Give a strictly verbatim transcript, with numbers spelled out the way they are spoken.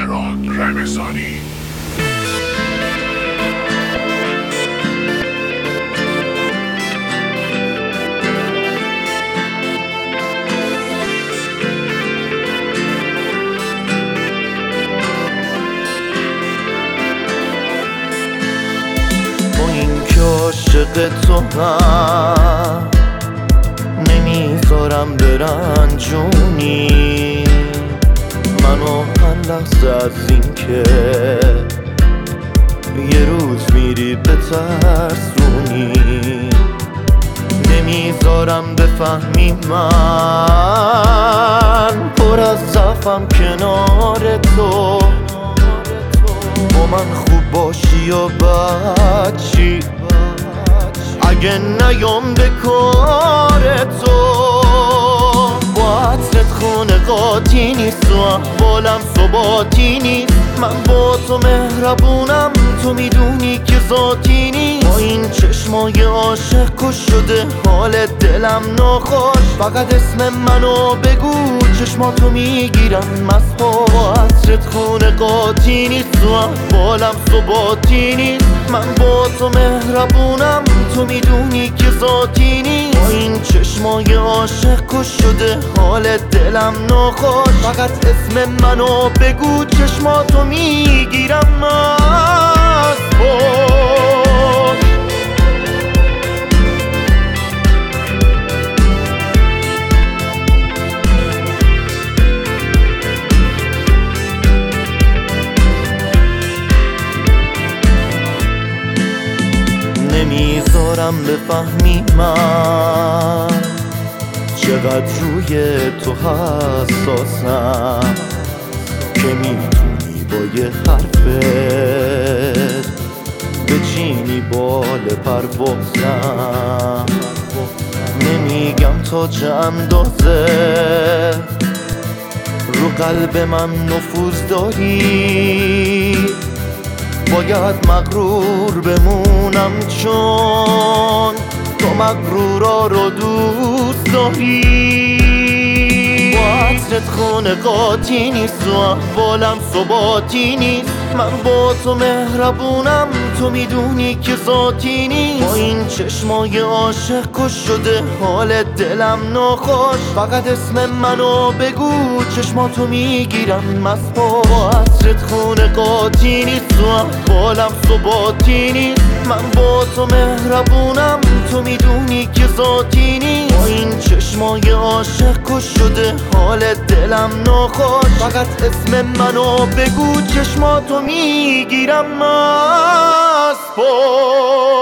مهران رمضانی. با این که عاشق تو هم نمیذارم برنجونی منو هر لحظه از این که یه روز میری بترسونی نمیذارم بفهمی من پر از ضعفم کنار تو با من خوب باشی و بد چی اگه نیام به کار تو با عطرت خونه قاطی نیست و احوالم ثباتی نیست من با تو مهربونم تو میدونی که ذاتی نیست با این چشمای عاشق کش شده حال دلم ناخوش فقط اسم منو بگو چشماتو میگیرم مسحور با عطرت خونه قاطی نیست و احوالم ثباتی نیست من با تو مهربونم تو میدونی که ذاتی نیست با این چشمای عاشق کش شده حال دلم ناخوش فقط اسم منو بگو چشماتو میگیرم مسحور نمیذارم بفهمی من چقدر روی تو حساسم که میتونی با یه حرفت بچینی بال پروازم نمیگم تا چه اندازه رو قلب من نفوذ داری باید مغرور بمونم چون تو مغرورا رو دوست داری با عطرت خونه قاطی نیست و احوالم ثباتی نیست من با تو مهربونم تو میدونی که ذاتی نیست با این چشمای عاشق کش شده حال دلم ناخوش فقط اسم منو بگو چشماتو میگیرم مسحور با عطرت خونه قاطی نیست و احوالم ثباتی نیست من با تو مهربونم تو میدونی که ذاتی نیست با این چشمای عاشق کش شده حال دلم ناخوش فقط اسم منو بگو چشماتو میگیرم مسحور